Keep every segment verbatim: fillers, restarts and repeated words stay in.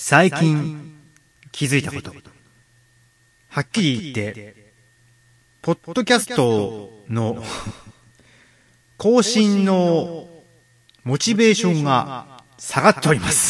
最近気づいたこと。はっきり言って、ポッドキャストの更新のモチベーションが下がっております。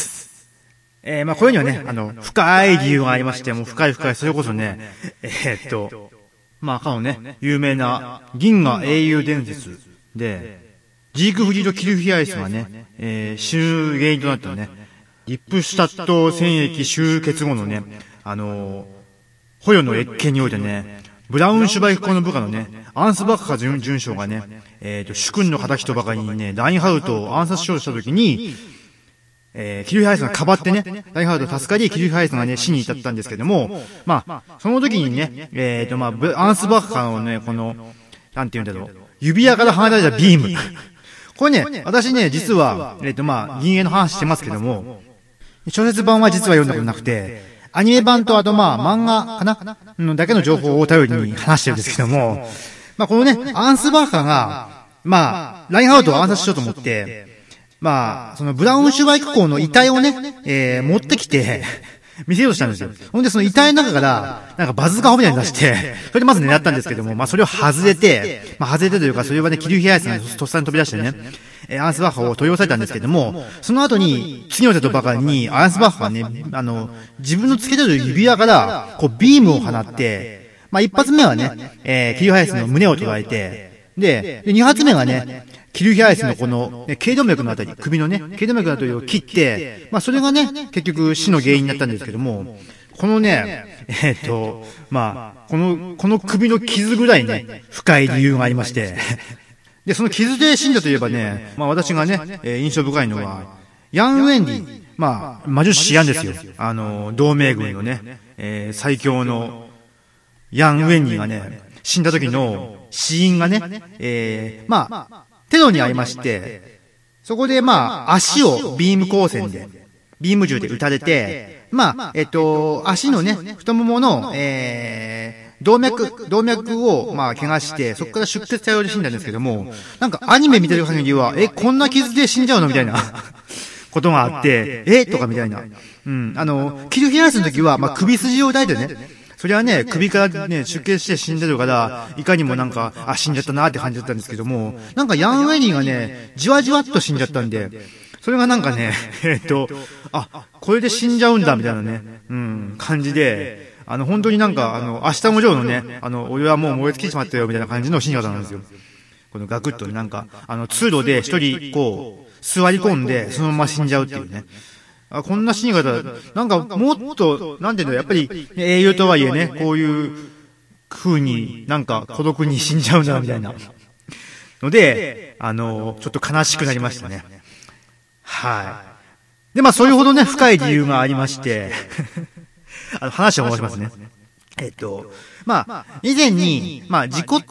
えー、まあこれにはね、あの、深い理由がありまして、もう深い深い、それこそね、えー、っと、まあかのね、有名な銀河英雄伝説で、ジークフリード・キルヒアイスがね、えー、死ぬ原因となったね、リップシュタット戦役終結後のね、あのー、捕虜の越見においてね、ブラウンシュバイク校の部下のね、アンスバッハ准准将がね、えっ、ー、と、主君の仇とばかりにね、ラインハルトを暗殺しようとしたときに、えー、キルヒアイスがかばってね、ラインハルト助かり、キルヒアイスがね、死に至ったんですけども、まあ、その時にね、えっ、ー、と、まあ、アンスバッハのね、この、なんて言うんだろう、指輪から離れたビーム。これね、私ね、実は、えっ、ー、と、まあ、銀営の話してますけども、小説版は実は読んだことなくて、アニメ版とあとまあ漫画かなのだけの情報を頼りに話してるんですけども、まあこのね、アンスバッハが、まあ、ラインハルトを暗殺しようと思って、まあ、そのブラウンシュバイク校の遺体をね、えー、持ってきて、見せようとしたんですよ。ほんでその遺体の中から、なんかバズーカ砲みたいに出して、それでまず狙ったんですけども、まあそれを外れて、まあ外れてというか、それはね、キルヒアイスがとっさに飛び出してね、えー、アンスバッハを取り押さえたんですけども、その後に、次の手とばかりに、アンスバッハはね、あの、自分のつけてる指輪から、こう、ビームを放って、まあ一発目はね、えー、キルヒアイスの胸を捉えて、で、で二発目がね、キルヒアイスのこの、頸動脈のあたり、首のね、頸動脈のあたりを切って、まあそれがね、結局死の原因になったんですけども、このね、えっと、まあ、この、この首の傷ぐらいね、深い理由がありまして、で、その傷で死んだといえばね、まあ私がね、えー、印象深いのは、ヤン・ウェンリー、まあ、魔術師ヤンですよ。あの、同盟軍のね、えー、最強のヤン・ウェンリーがね、死んだ時の死因がね、えー、まあ、テロにありまして、そこでまあ、足をビーム光線で、ビーム銃で撃たれて、まあ、えっと、足のね、太ももの、えー、動脈、動脈を、まあ、怪我して、そこから出血多量で死んだんですけども、なんかアニメ見てる限りは、え、こんな傷で死んじゃうのみたいなことがあって、えとかみたいな。うん。あの、キルヒアイスの時は、まあ、首筋を抱いてね、それはね、首からね、出血して死んでるから、いかにもなんか、あ、死んじゃったなーって感じだったんですけども、なんかヤン・ウェニーがね、じわじわっと死んじゃったんで、それがなんかね、えっと、あ、これで死んじゃうんだ、みたいなね、うん、感じで、あの、本当になんか、あの、明日もジョーのね、あの、俺はもう燃え尽きてしまったよ、みたいな感じの死に方なんですよ。このガクッとね、なんか、あの、通路で一人、こう、座り込んで、そのまま死んじゃうっていうね。あ、こんな死に方、なんか、もっと、なんていうの、やっぱり、英雄とはいえね、こういう風になんか孤独に死んじゃうんだ、みたいな。ので、あの、ちょっと悲しくなりましたね。はい。で、まあ、そういうほどね、深い理由がありまして、あの、話を戻しますね。えっと、まあ、以前に、まあ、事故って、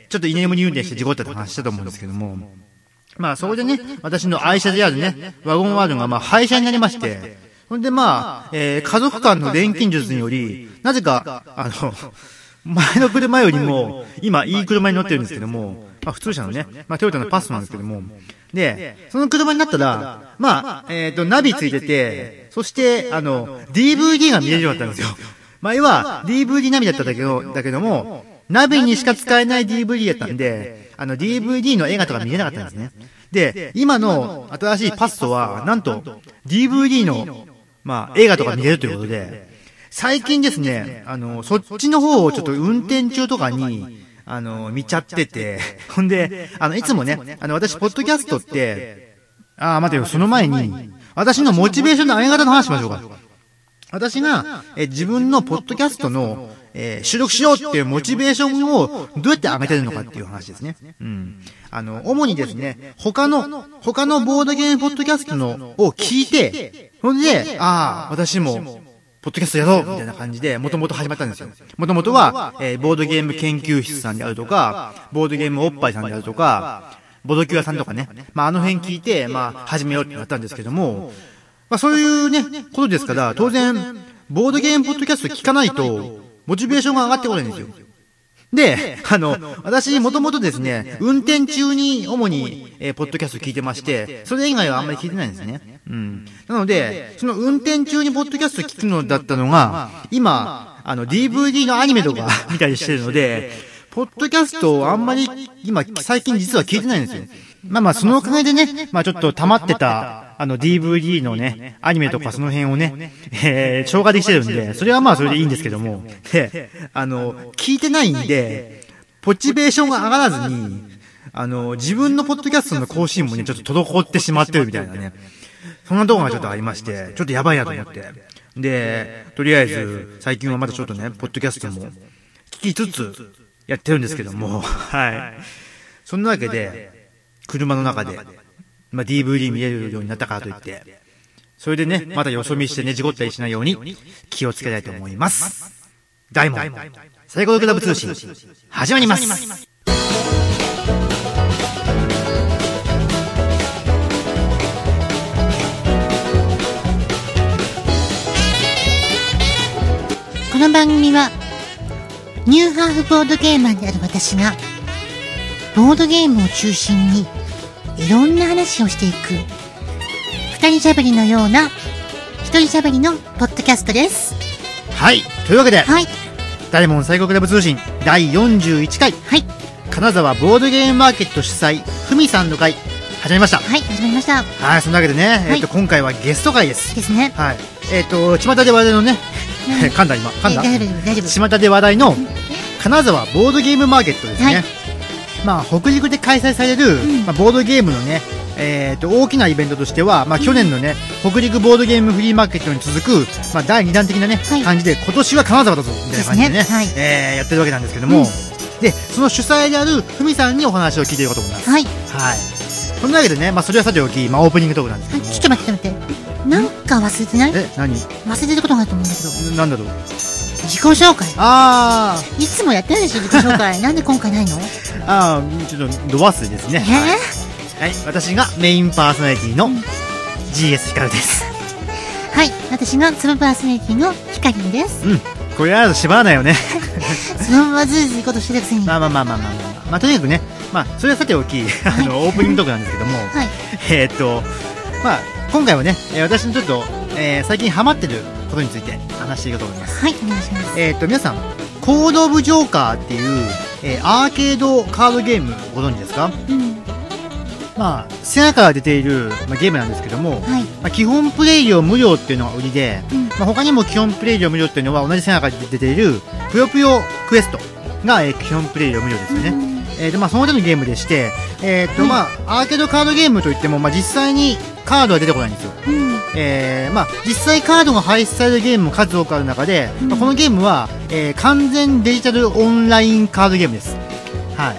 ちょっと居眠り運転して事故ったって話したと思うんですけども、まあ、そこでね、私の愛車であるね、ワゴンワールドがまあ、廃車になりまして、ほんでまあ、えー、家族間の錬金術により、なぜか、あの、前の車よりも、今、いい車に乗ってるんですけども、まあ、普通車のね、まあ、トヨタのパスなんですけども、で、その車になったら、まあ、えっと、ナビついてて、そして、あの、ディーブイディー が見れるようになったんですよ。まあ、要は、ディーブイディー ナビだったんだけど、だけども、ナビにしか使えない ディーブイディー やったんで、あの ディーブイディー の映画とか見れなかったんですね。で、今の新しいパストは、なんと、ディーブイディー の、まあ、映画とか見れるということで、最近ですね、あの、そっちの方をちょっと運転中とかに、あの、見ちゃってて、ほんで、あの、いつもね、あの、私、ポッドキャストって、ああ、待てよ、その前に、私のモチベーションの上げ方の話しましょうか。私が、え、自分のポッドキャストの、えー、収録しようっていうモチベーションをどうやって上げてるのかっていう話ですね。うん。あの、主にですね、他の、他のボードゲームポッドキャストのを聞いて、ほんで、ああ、私も、ポッドキャストやろうみたいな感じで、もともと始まったんですよ。もともとは、えー、ボードゲーム研究室さんであるとか、ボードゲームおっぱいさんであるとか、ボドキュアさんとかね、まあ、あの辺聞いて、まあ、始めようってなったんですけども、まあ、そういうね、ことですから、当然、ボードゲームポッドキャスト聞かないと、モチベーションが上がってこないんですよ。 で、あの、私、もともとですね、運転中に主に、えー、ポッドキャスト聞いてまして、それ以外はあんまり聞いてないんですね。うん。なので、その運転中にポッドキャスト聞くのだったのが、今、あの、ディーブイディー のアニメとか見たりしてるので、ポッドキャストをあんまり、今、最近実は聞いてないんですよ。まあまあ、そのおかげでね、まあちょっと溜まってた、あの ディーブイディー のね、アニメとかその辺をね、えー、消化できてるんで、それはまあそれでいいんですけども、で、あの、聞いてないんで、ポチベーションが上がらずに、あの、自分のポッドキャストの更新もね、ちょっと滞ってしまってるみたいなね、そんな動画がちょっとありまして、ちょっとやばいなと思って。で、とりあえず、最近はまたちょっとね、ポッドキャストも聞きつつやってるんですけども、はい。そんなわけで、車の中で、まあ、ディーブイディー 見れるようになったからといって、それでね、またよそ見してね、事故ったりしないように気をつけたいと思います。大門、サイコロクラブ通信、始まります。 この番組は、ニューハーフボードゲーマーである私が、ボードゲームを中心にいろんな話をしていく二人喋りのような一人喋りのポッドキャストです。 はい、というわけで、 はい、 大門サイコロクラブ通信だいよんじゅういっかい、 はい、 金沢ボードゲームマーケット主催ふみさんの会始まりました。 はい、始まりました。 はい、そんなわけでね、はい、えっと今回はゲスト会ですですね。 はい、えっと巷で話題のね、噛んだ今噛んだ、 大丈夫大丈夫。 巷で話題の金沢ボードゲームマーケットですね。はい、まあ、北陸で開催される、うん、まあ、ボードゲームのね、えー、と大きなイベントとしては、まあ、去年のね、うん、北陸ボードゲームフリーマーケットに続く、まあ、だいにだん的なね、はい、感じで今年は金沢だぞみたいな感じでね、で、ね、はい、えー、やってるわけなんですけども、うん、でその主催であるふみさんにお話を聞いていこうと思います。はい、はい、そんなわけでね、まあ、それはさておき、まあ、オープニングトークなんですけども、 ちょっと待って待ってなんか忘れてない？ え、何？ 忘れてることがあると思うんだけど。 なんだろう？ 自己紹介。 ああ、 いつもやってるでしょ自己紹介。なんで今回ないの？ ああ、ちょっとド忘れですね。 えー、 はい、はい、私がメインパーソナリティの ジーエス ヒカルです。 はい、私がサブパーソナリティのヒカリンです。 うん、これは縛らないよね。 そのままずいずいことしてるくせに。 まあまあまあまあまあまあ、まあ、とにかくね、まあそれはさておき、あのオープニングトークなんですけども、はい、えー、っとまあ今回はね、私のちょっと、えー、最近ハマってることについて話していこうと思います。 はい、お願いします。 えー、っと皆さん、コードオブジョーカーっていう、えー、アーケードカードゲームご存知ですか？うん、まあセガから出ている、まあ、ゲームなんですけども、はい、まあ、基本プレイ料無料っていうのが売りで、うん、まあ、他にも基本プレイ料無料っていうのは同じセガから出ているぷよぷよクエストが、えー、基本プレイ料無料ですよね。うん、えー、でまあその手のゲームでして、えー、っと、うん、まあアーケードカードゲームといっても、まあ、実際にカードは出てこないんですよ。うん、えー、まあ実際カードが配出されるゲームも数多くある中で、うん、まあ、このゲームは、えー、完全デジタルオンラインカードゲームです。はい。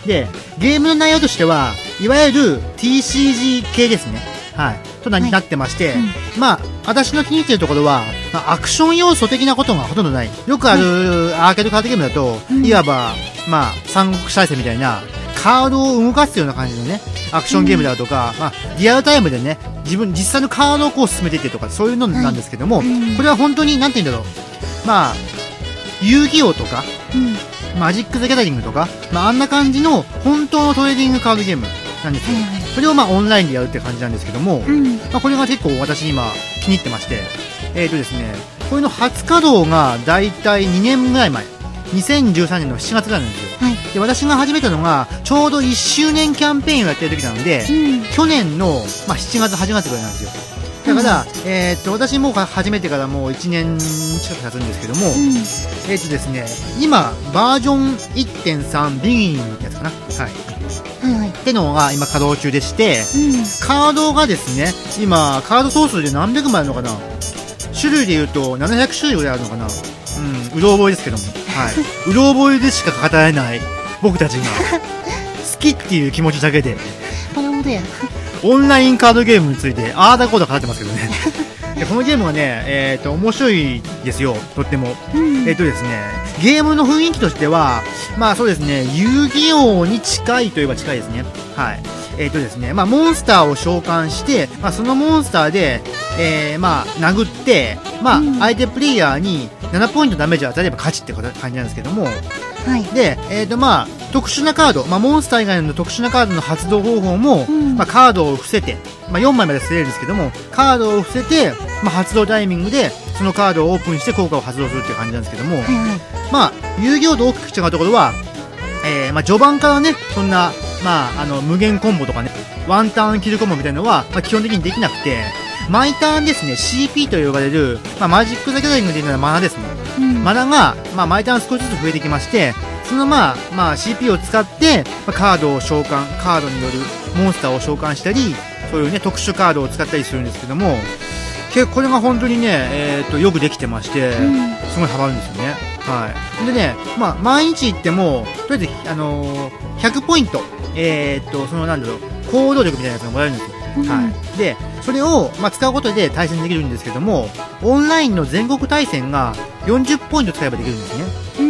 でゲームの内容としてはいわゆる ティーシージー 系ですね。はい。とな、はい、なってまして、うん、まあ私の気に入っているところは、まあ、アクション要素的なことがほとんどない。よくあるアーケードカードゲームだと、うん、いわばまあ三国志大戦みたいなカードを動かすような感じのね、アクションゲームだとか、うん、まあ、リアルタイムでね、自分、実際のカードをこう進めていってとか、そういうのなんですけども、はい、うん、これは本当に、なんて言うんだろう、まあ、遊戯王とか、うん、マジック・ザ・ギャザリングとか、まあ、あんな感じの本当のトレーディングカードゲームなんですよ。はいはい、それをまあ、オンラインでやるって感じなんですけども、うん、まあ、これが結構私今、気に入ってまして、えーとですね、これの初稼働がだいたいにねんぐらい前、にせんじゅうさんねんのしちがつぐらいなんですよ。はい、で私が始めたのがちょうどいっしゅうねんキャンペーンをやってる時なので、うん、去年の、まあ、しちがつはちがつぐらいなんですよ。だから、うん、えー、っと私も始めてからもういちねん近く経つんですけども、うん、えー、っとですね、今バージョン いってんさん ビギニングってやつかな、はいはいはい、ってのが今稼働中でして、うん、カードがですね、今カード総数で何百枚あるのかな、種類でいうとななひゃくしゅるいぐらいあるのかな、うん、うろ覚えですけども、はい、うろ覚えでしか語れない僕たちが好きっていう気持ちだけでオンラインカードゲームについてあーだこーだ語ってますけどね。でこのゲームはね、えー、と面白いですよ、とっても。うん、えっ、ー、とですね、ゲームの雰囲気としては、まあそうですね、遊戯王に近いといえば近いですね。はい。えっ、ー、とですね、まあモンスターを召喚して、まあそのモンスターで、えー、まあ殴って、まあ相手プレイヤーにななポイントダメージを与えれば勝ちって感じなんですけども、 はい、 で、えーとまあ、特殊なカード、まあ、モンスター以外の特殊なカードの発動方法も、うん、まあ、カードを伏せて、まあ、よんまいまで捨てれるんですけども、カードを伏せて、まあ、発動タイミングでそのカードをオープンして効果を発動するっていう感じなんですけども、はいはい、まあ、遊戯王と大きく違うところは、えーまあ、序盤からねそんな、まあ、あの無限コンボとかねワンターンキルコンボみたいなのは、まあ、基本的にできなくて、毎ターンですね シーピー と呼ばれる、まあ、マジック・ザ・ギャザリングというのはマナですね、うん、マナが、まあ、毎ターン少しずつ増えてきまして、その、まあまあ、シーピー を使って、まあ、カードを召喚カードによるモンスターを召喚したり、そういうね特殊カードを使ったりするんですけども、結構これが本当にね、えー、とよくできてまして、うん、すごいハマるんですよね。はい、でね、まあ、毎日行ってもとりあえず、あのー、ひゃくポイント、えー、とそのなんだろう行動力みたいなやつがもらえるんですよ、うん、はい、でそれを、まあ、使うことで対戦できるんですけども、オンラインの全国対戦がよんじゅうポイント使えばできるんですね、うん、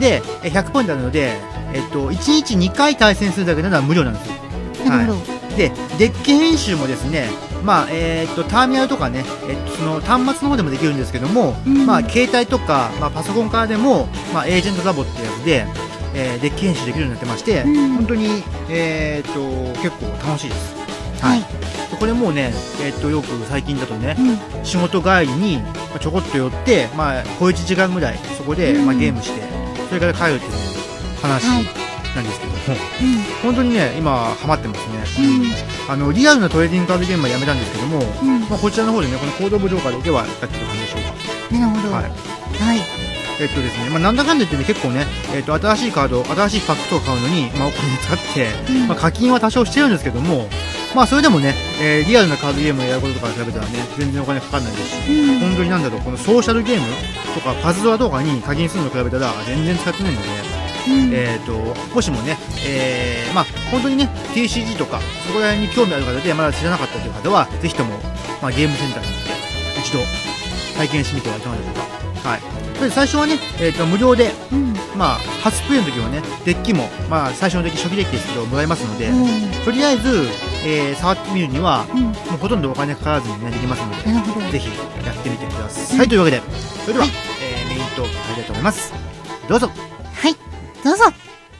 でひゃくポイントあるので、えー、といちにちにかい対戦するだけなら無料なんですよ、はい、でデッキ編集もですね、まあえー、とターミナルとかね、えー、とその端末の方でもできるんですけども、うん、まあ、携帯とか、まあ、パソコンからでも、まあ、エージェントラボってやつで、えー、デッキ編集できるようになってまして、うん、本当に、えー、と結構楽しいです、はい、これもうね、えー、とよく最近だとね、うん、仕事帰りにちょこっと寄って、まあ、小いちじかんぐらいそこで、まあ、ゲームしてそれから帰るっていう話、はいなんですけども、うん、本当にね今ハマってますね、うん、あのリアルなトレーディングカードゲームはやめたんですけども、うん、まあ、こちらの方でねこのコードオブジョーカーだけはやってる感じでしょうか。 なるほど、 はい、 はい、 えっとですね、まあ、なんだかんだ言ってね結構ね、えっと、新しいカード新しいパックとか買うのに、まあ、お金使って、うん、まあ、課金は多少してるんですけども、まあ、それでもね、えー、リアルなカードゲームをやることとか比べたらね全然お金かかんないですし、うん、本当になんだろうこのソーシャルゲームとかパズドラとかに課金するのと比べたら全然使ってないので、うん、えー、ともしもね、えーまあ、本当にね ティーシージー とかそこら辺に興味ある方でまだ知らなかったという方はぜひとも、まあ、ゲームセンターに行って一度体験してみてはいかがでしょうか。はい、で最初はね、えー、と無料で、うん、まあ、初プレイの時はねデッキも、まあ、最初のデッキ初期デッキですけどもらえますので、うん、とりあえず、えー、触ってみるには、うん、もうほとんどお金かからずに、ね、できますのでぜひやってみてください、うん、はい、というわけでそれでは、はい、えー、メイントーク入りたいと思います。どうぞ。 はい、どうぞ。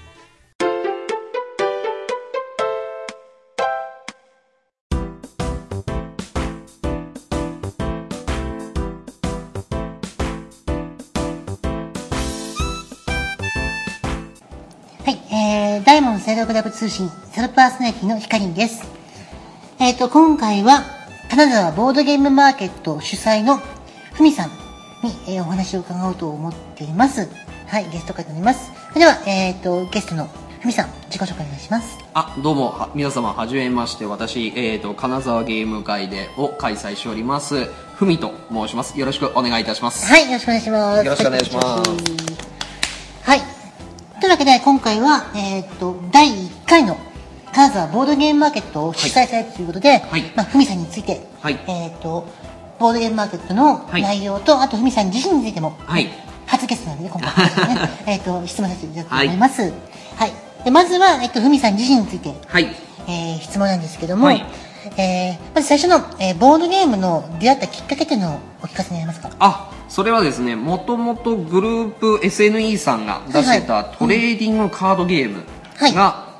はい、えー、ダイモンセイロクラブ通信セルパーソナリティのヒカリンです。えっと、今回は金沢ボードゲームマーケット主催のふみさんに、えー、お話を伺おうと思っています。はい、ゲスト会になります。それでは、えっと、ゲストのふみさん、自己紹介お願いします。 あ、どうも、は皆様、はじめまして。私、えっと、金沢ゲーム会でを開催しております、ふみと申します。よろしくお願いいたします。 はい、よろしくお願いします。 よろしくお願いします。 はい。というわけで、今回は、えっと、だいいっかいの金沢ボードゲームマーケットを主催されるということで、はい、まあ、ふみさんについて、はい、えっと、ボードゲームマーケットの内容と、はい、あとふみさん自身についても、はい、初ゲストなので、今回、ね、えっと、質問させていただきたいと思います。はい。はい、でまずは、えっと、ふみさん自身について、はい、えー、質問なんですけども、はい、えー、まず最初の、えー、ボードゲームの出会ったきっかけというのをお聞かせになりますか。 あ、それはですね、もともとグループ エスエヌイー さんが出してたトレーディングカードゲームが、はい、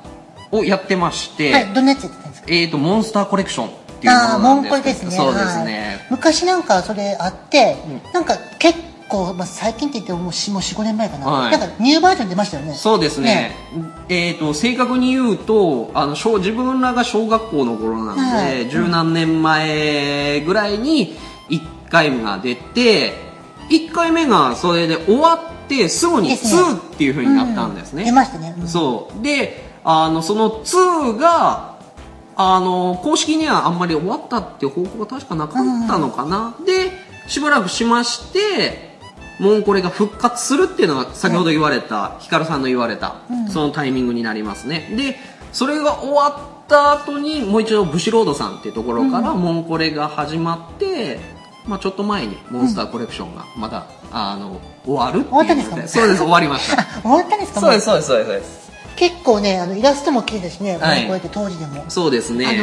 をやってまして、 はい、どんなやつやってたんですか。 えーと、モンスターコレクションっていうものなんです。あ、モンコレですね。そうですね、はい、 昔なんかそれあって、うん、なんか結構こうまあ、最近って言ってももうよん、ごねんまえかな、はい、なんかニューバージョン出ましたよね。 そうですね、ね、えーと正確に言うとあの小自分らが小学校の頃なので、はい、十何年前ぐらいにいっかいめが出て、いっかいめがそれで終わってすぐににっていう風になったんですね。 うん、出ましたね、うん、 そうで、あのそのにがあの公式にはあんまり終わったっていう報告が確かなかったのかな、うん、でしばらくしましてもうこれが復活するっていうのが先ほど言われた、ヒカルさんの言われた、うん、そのタイミングになりますね。でそれが終わった後にもう一度ブシロードさんっていうところからモンコレが始まって、まあ、ちょっと前にモンスターコレクションがまだ、うん、あの終わるっていうので。 終わったんですか。 そうです、終わりました終わったんですか。 そうですそうですそうです。 結構ね、あのイラストも綺麗ですね、はい、こうやって当時でも。 そうですね、 あの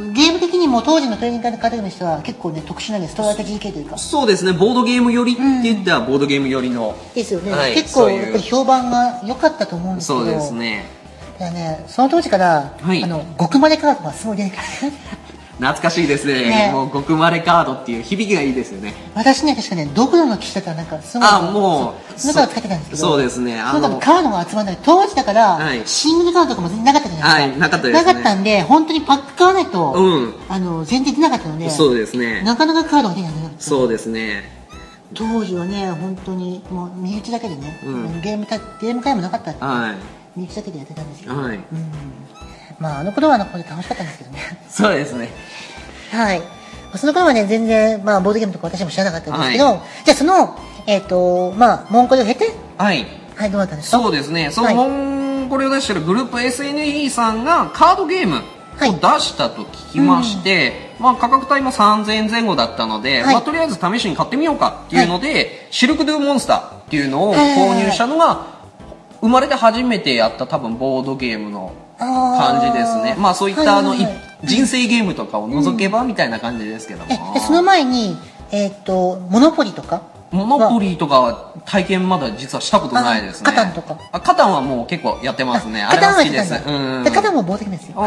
ゲーム的にも当時のトレーニングカードゲームの人は結構ね特殊なねストラテジー系というかそうですね、ボードゲーム寄りって言ったらボードゲーム寄りの、 ですよね、 はい、 結構やっぱり評判が良かったと思うんですけど、 そうですね、 だからねその当時から、はい、あの極マレカードがすごい出てくる懐かしいです ね, ねもう極マレカードっていう響きがいいですよね。 私ね確かねドクロの騎士だったらなんかすごいあもうそのカード使ってたんですけどそうですねあのカードが集まらない当時だから、はい、シングルカードとかも全然なかったじゃないですか、はい、なかったですねなかったんで本当にパック買わないと、うん、あの全然出なかったのでそうですねなかなかカードが出ないのそうですね当時はね本当にもう身内だけでね、うん、ゲームたゲーム会もなかったんで、はい、身内だけでやってたんですけど、はいうん、まああの頃はあの頃で楽しかったんですけどねそうですねはい。その頃はね、全然、まあ、ボードゲームとか私も知らなかったんですけど、はい、じゃあその、えっ、ー、と、まあ、モンコレを経て、 はい。 はい、どうだったんですか？ そうですね。そのモンコレを出してるグループ エスエヌイー さんがカードゲームを出したと聞きまして、はいうん、まあ、価格帯もさんぜんえんぜん後だったので、はい、まあ、とりあえず試しに買ってみようかっていうので、はい、シルクドゥモンスターっていうのを購入したのが、生まれて初めてやった多分ボードゲームの感じですね。まあ、そういったあの、はいはいはい人生ゲームとかを除けばみたいな感じですけども、 うん、えその前に、えー、っとモノポリとかモノポリとかは体験まだ実はしたことないですね。 カタンとかあカタンはもう結構やってますね。あれは好きです。うんカタンもボードゲームですよ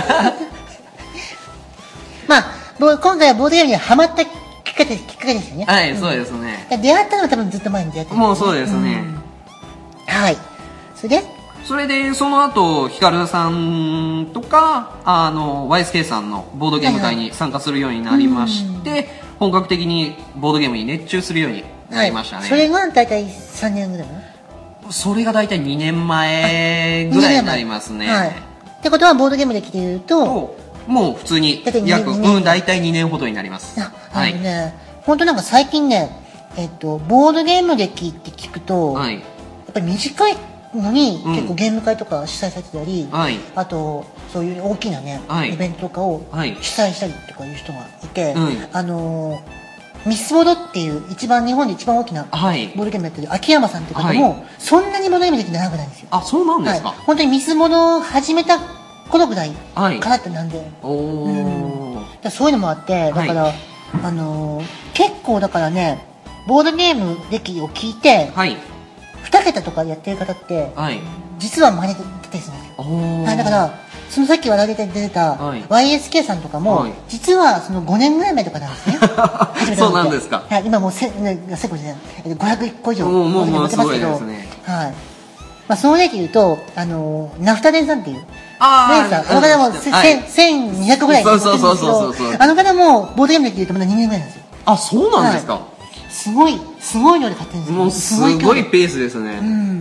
まあ今回はボードゲームにハマったきっかけきっかけですよね。 はい、うん、そうですね。 出会ったのは多分ずっと前に出会ってる、ね、 もうそうですね、 うん、はいそれでそれでその後ヒカルさんとかあの ワイエスケー さんのボードゲーム会に参加するようになりまして、はいはい、本格的にボードゲームに熱中するようになりましたね、はい、 それが大体さんねんぐらいそれが大体にねんまえぐらいになりますね、はい、 ってことはボードゲーム歴でいうともう普通に約うん大体にねんほどになります。 ああのね、はい、本当なんか最近ね、えっと、ボードゲーム歴って聞くと、はい、やっぱり短いのに、うん、結構ゲーム会とか主催されてたり、はい、あとそういう大きなね、はい、イベントとかを主催したりとかいう人がいて、はい、あのー、ミスボードっていう一番日本で一番大きなボードゲームやってる秋山さんっていう方も、はい、そんなにボードゲームできて長くないんですよ。 あ、そうなんですか。はい、 本当にミスボードを始めた頃ぐらいからってなんで、はい、おうん、だそういうのもあってだから、はい、あのー、結構だからねボードゲーム歴を聞いて、はい、に桁とかやってる方って、はい、実は真似てたりするんですよ。はい、だからそのさっき話題で出てた ワイエスケー さんとかも、はい、実はそのごねんぐらい前とかなんですねそうなんですか。 はい、今もうせ、ね、せこじゃないごひゃくいっこ以上持ってますけど、ね、はい、まあ、その例で言うとあのナフタレンさんっていうあレンさん、あの方も、はい、せんにひゃくぐらい持ってるんですけど、あの方もボードゲームで言うとまだにねんぐらいなんですよ。 あ、そうなんですか。はい、 すごいすごい量で買ってるんですよ。 もうすごいペースですね。うん。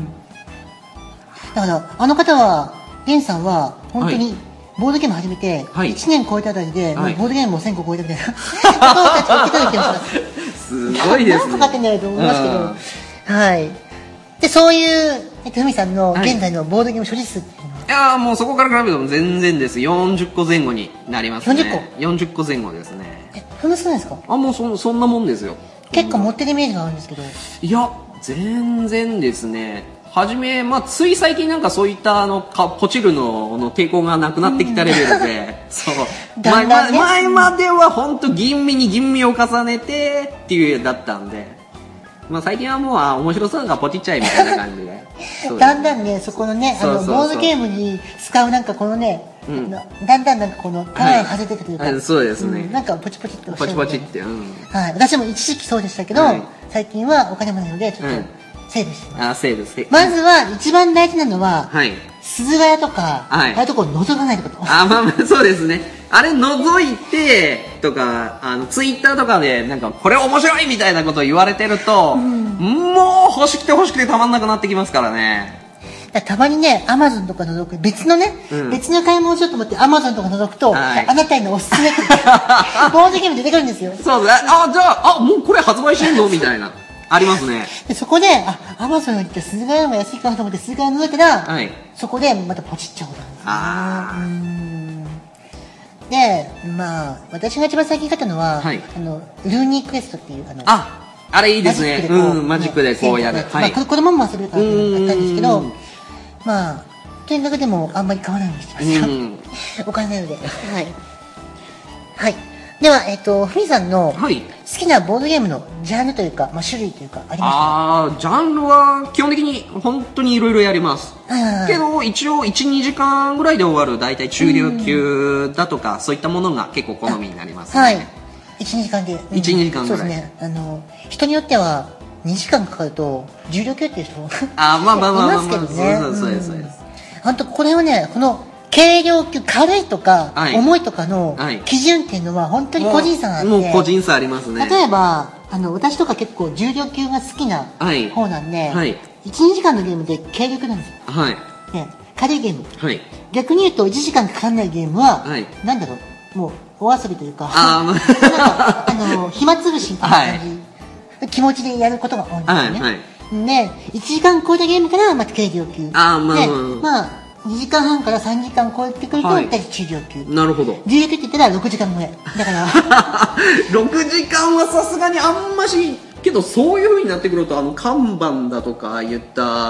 だからあの方はレンさんは本当に、はいボードゲーム始めていちねん超えたあたりで、はい、もうボードゲームもせんこ超えたみたいなすごいですね。 何かかってんだよと思いますけど、はい。でそういうふみさんの現在のボードゲーム所持数っていうのは、はい、 いやもうそこから比べても全然です。よんじゅっこぜん後になりますね。よんじゅっこよんじゅっこぜん後ですね。 え、そんな少ないですか。 あ、もう そ, そんなもんですよ。 結構持ってるイメージがあるんですけど、 いや全然ですね。はじめ、まあ、つい最近なんかそういったあのかポチるのの抵抗がなくなってきたレベルで、そうだんだん、ね、前, 前までは本当吟味に吟味を重ねてっていうだったんで、まあ、最近はもうあ面白そうがポチっちゃいみたいな感じでだんだんねそこのねあのボードゲームに使うなんかこのね、うん、だんだんなんかこのターン外れてくるというか、はい、 そうですね、 うん、なんかポチポチってポチポチって、うん、 はい、私も一時期そうでしたけど、はい、最近はお金もないのでちょっと、うんセーブしてます。 あ、セーブしてまずは一番大事なのは、はい、鈴ヶ谷とか、はい、ああいうところを覗かないってこと。 あ、まあまあそうですね。あれ覗いてとかあのツイッターとかでなんかこれ面白いみたいなことを言われてると、うん、もう欲しくて欲しくてたまんなくなってきますからね。 たまにねアマゾンとか覗く別のね、うん、別の買い物をちょっと待ってアマゾンとか覗くと、はい、あなたへのおすすめってボードゲーム出てくるんですよ。 そうですね。あ、じゃああもうこれ発売してんのみたいな。ありますね。 でそこであアマゾンに行って鈴ヶ谷が安いかなと思って鈴ヶ谷覗いたら、はい、そこでまたポチっちゃうことなんですね。あうんでまあ私が一番最近買ったのは、はい、あのルーニークエストっていうあのああれいいですね。うんマジックでこうやる、 はい、まあ、子供も遊べるからだったんですけどまあとにかくでもあんまり買わないようにしてましたお金ないので、はい、 はい。では、えっ、ー、と、ふみさんの好はいきなボードゲームのジャンルというか、まあ、種類というか、ありますか？ あー、ジャンルは基本的に本当にいろいろやります。けど、一応いち、にじかんぐらいで終わる、だいたい中量級だとか、そういったものが結構好みになりますね。 はい。いち、にじかんで。うん、 いち、にじかんぐらい。 そうですね。あの、人によっては、にじかんかかると、重量級っていう人もあー、まあまあまあまあ、まあ、 いますけどね。 そうそうです、そうです。 本当これはね、この、軽量級、軽いとか、はい、重いとかの基準っていうのは本当に個人差があって、 もう、もう個人差ありますね。 例えば、あの、私とか結構重量級が好きな方なんで、はいはい、いち、にじかんのゲームで軽量級なんですよ。はい。ね、軽いゲーム。はい。逆に言うといちじかんかかんないゲームは、はい、なんだろう、もう、お遊びというか、あなんか、あの、暇つぶしみたいな感じ、はい、気持ちでやることが多いんですよね。はい。はい、で、いちじかん超えたゲームからまた軽量級。あまあ、で、まあ、にじかんはんからさんじかん超えてくると、はい、中量級。なるほど。重量級って言ったらろくじかん超え。だから。 ろくじかんはさすがにあんまし、けどそういう風になってくると、あの、看板だとか言った、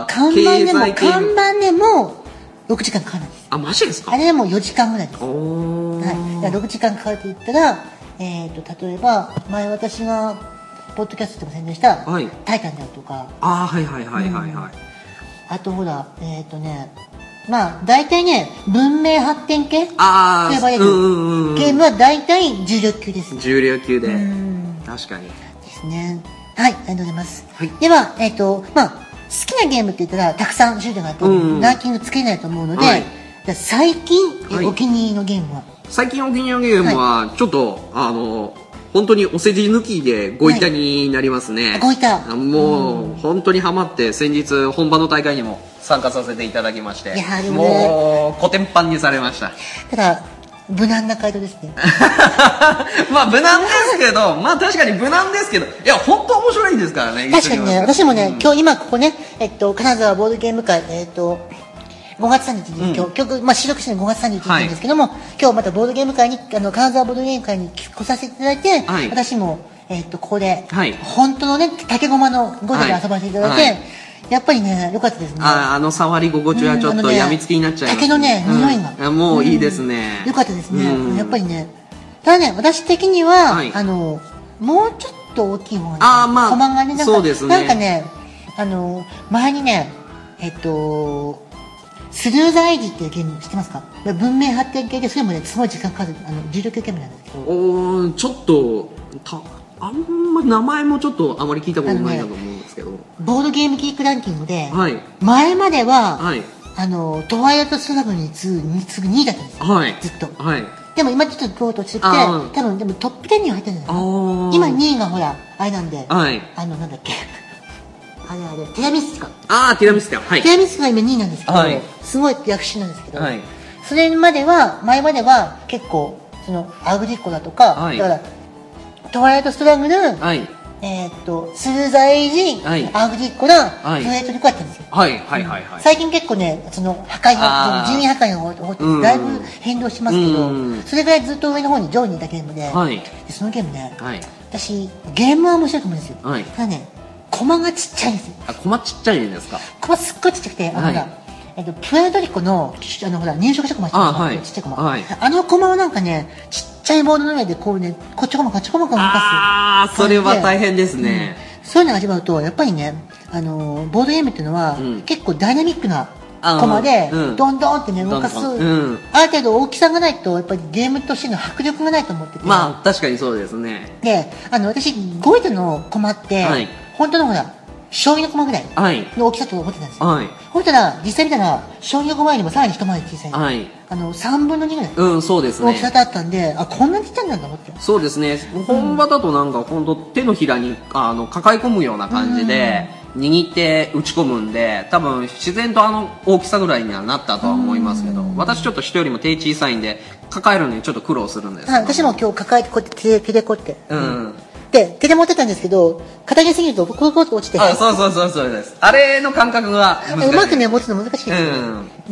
看板でも、看板でも、ろくじかんかかるんです。 あ、マジですか？ あれはもうよじかんぐらいです。おー。はい。だからろくじかんかかるって言ったら、えっと、例えば、前私が、ポッドキャストでも宣伝した、はい、タイタンであるとか。 ああ、はいはいはいはいはい。うん、 あとほら、えっとね、まあ、大体ね、文明発展系と呼ばれるゲームは大体重量級です。 重量級で。確かに。 ですね。はい、ありがとうございます。はい、では、えっ、ー、と、まあ、好きなゲームって言ったら、たくさん種類があって、ランキングつけないと思うので、はい、最近、はい、お気に入りのゲームは最近お気に入りのゲームは、ちょっと、はい、あの、本当にお世辞抜きでご板になりますね。はい、 ご板。 もう、本当にハマって、先日、本場の大会にも、参加させていただきまして、も, もうコテンパンにされました。 ただ無難な回答ですね。 まあ無難ですけど、まあ確かに無難ですけど、いや本当面白いですからね。 確かにね、私もね、うん、今日今ここね、えっと金沢ボードゲーム会、えっとごがつさんじゅういちにち、うん、今日今日まあ収録してるのごがつさんじゅういちにちなんですけども、はい、今日またボードゲーム会にあの金沢ボードゲーム会に来させていただいて、はい、私もえっとここで、はい、本当のね竹駒のゴで遊ばせていただいて。はいはい、やっぱりね、良かったですね。 あ、あの触り心地はちょっと病みつきになっちゃいます、 ね。竹のね、匂いが。 うん、もういいですね。 良かったですね。やっぱりね。ただね、私的には、はい、あの、もうちょっと大きい方が、ね、 あ、まあ、 駒がね、なんか、 そうですね。 なんかね、あの、前にね、えっと、スルーザエイジっていうゲーム知ってますか？文明発展系で、それもね、すごい時間かかる、あの、重量級ゲームなんですけど。 おー、ちょっと、た、あんま名前もちょっとあまり聞いたことないなと思うんですけど、ね、 ボードゲームギークランキングで、はい、前までは、はい、あのトワイライトストラグルに次ぐにいだったんですよ、はい、ずっと、はい、でも今ちょっとグーッと落ちてきて、多分でもトップじゅうには入ってるんじゃないかな。今にいがほらあれなんで、はい、あのなんだっけあれあれティラミスティカ、 ああティラミスティカ、はい、 ティラミスティカが今にいなんですけど、はい、すごい躍進なんですけど、はい、それまでは前までは結構そのアグリコだとか、はい、だからトワイライトストラグル、はい、えっとスルーザエイジ、はい、アグリコラ、はい、プレートリコだったんですよ。はいはいはいはい。最近結構ね、その破壊が人員破壊が起こってだいぶ変動してますけど、それぐらいずっと上の方に上位にいたゲームで、はい、でそのゲームね、はい、私ゲームは面白いと思うんですよ。はい、ただね、コマがちっちゃいんですよ。 あ、コマちっちゃいんですか？ コマすっごいちっちゃくて、あの、はい、えっとプエルトリコのあのほら入植者コマちっちゃいコマ、はい、あのコマはなんかね、ちっちゃいボードの上でこうね、こっちこまこっちこまこ動かす。 ああ、それは大変ですね。 うん、そういうのが始まるとやっぱりね、あのボードゲームっていうのは、うん、結構ダイナミックなコマで、うん、どんどんってね動かす、うん、ある程度大きさがないとやっぱりゲームとしての迫力がないと思ってて、 まあ確かにそうですね。 で、あの私ゴイトのコマって、はい、本当のほら将棋の駒ぐらいの大きさと思ってたんですよ。はい、ほんとら実際見たら将棋の駒よりもさらに一回り小さい、はい、あのさんぶんのにぐらいの大きさだったんで、あ、こんなにちっちゃいんだと思って。 そうですね。本場だとなんか本当手のひらにあの抱え込むような感じで握って打ち込むんで、多分自然とあの大きさぐらいにはなったとは思いますけど、私ちょっと人よりも手小さいんで抱えるのにちょっと苦労するんです。 はい、私も今日抱えてこうやって手でこうやって。うん。で手で持ってたんですけど、硬げすぎるとコロコロと落ちて。 あ、そうそうそうそうです。あれの感覚がうまくね持つの難しいです。うん。うん。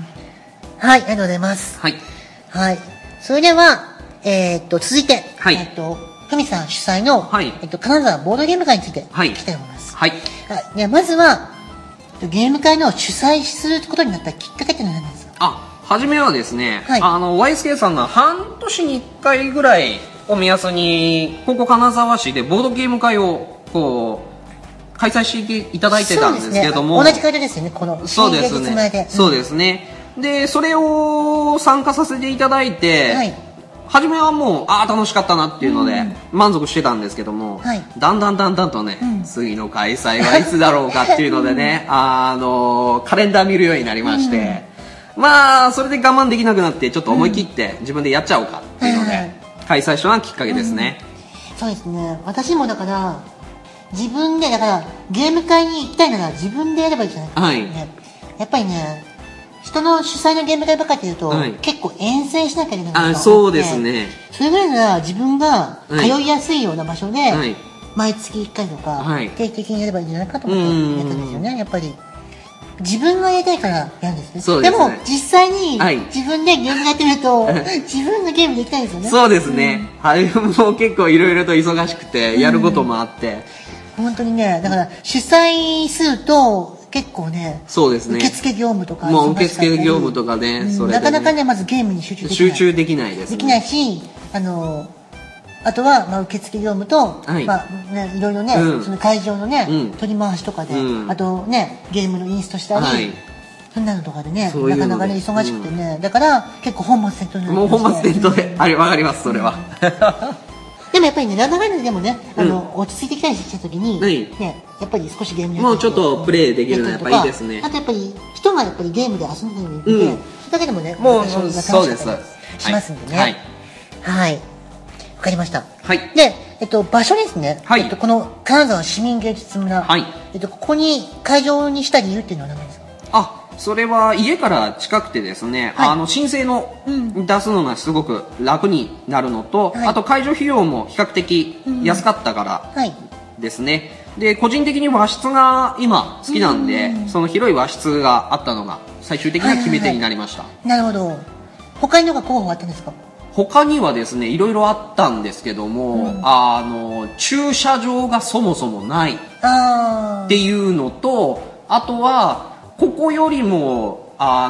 はい、ありがとうございます。はい。はい。それではえー、っと続いて、はい、えー、っとふみさん主催の、はい、えっと金沢ボードゲーム会について聞きたいと思います。はい。はい。でまずはゲーム会の主催することになったきっかけって何なんですか？ あ、 初めはですね、 はいあの ワイエスケー さんが半年にいっかいぐらいを目安にここ金沢市でボードゲーム会をこう開催していただいてたんですけれども、 そうですね、同じ会場ですよね、このそうです新芸術前で、 ね、そうですね。でそれを参加させていただいて、 はい、 初めはもうああ楽しかったなっていうので満足してたんですけども、 はい、 だんだんだんだんとね、うん、次の開催はいつだろうかっていうのでね、うん、あのカレンダー見るようになりまして、うん、まあそれで我慢できなくなってちょっと思い切って自分でやっちゃおうかっていうので、うん開催したのがきっかけですね、 うん、そうですね。私もだから自分でだからゲーム会に行きたいなら自分でやればいいじゃないですか、ね、はい、やっぱりね人の主催のゲーム会ばっかりやると、はい、結構遠征しなきゃいけないからあそうですね。 それぐらいなら自分が通いやすいような場所で、はい、毎月いっかいとか、はい、定期的にやればいいんじゃないかと思ってやったんですよね。やっぱり自分がやりたいからやるんですね。そうですね。でも実際に自分でゲームやってみると、はい、自分のゲームできたいですよね。 そうですね。うん、はい、もう結構いろいろと忙しくてやることもあって、 うん、本当にね、だから主催数と結構ね、 そうですね。 受付業務とか、 もう受付業務とかね、うん、 それでねなかなかねまずゲームに集中できない。 集中できないですね。 できないし、あの。あとは、まあ、受付業務と、はい、まあ、ね、いろいろね、うん、その会場のね、うん、取り回しとかで、うん、あとね、ゲームのインストしたり、はい、そんなのとかでね、なかなかね、忙しくてね、うん、だから、結構本末転倒になりもう本末転倒で、あれ、わかります、それは。 でもやっぱりね、なんだかんだでもね、あの、落ち着いてきたりした時に、ね、やっぱり少しゲームやもうちょっとプレイできるのはやっぱいいですね。 あとやっぱり、人がやっぱりゲームで遊んでるので、それだけでもね、 もう、そうです。 しますんでね。はい。はい。わかりました。 はい。 で、えっと、場所ですね。 はい。 えっと、この金沢市民芸術村。 はい。 えっと、ここに会場にした理由っていうのは何ですか？ あ、それは家から近くてですね、はい、あの、申請の出すのがすごく楽になるのと、はい、あと会場費用も比較的安かったからですね。うん、はい。で、個人的に和室が今好きなんで、うん、その広い和室があったのが最終的な決め手になりました。 はいはいはい、なるほど。他に何か候補あったんですか？ 他にはですねいろいろあったんですけども、うん、あの駐車場がそもそもないっていうのと あ, あとはここよりもあ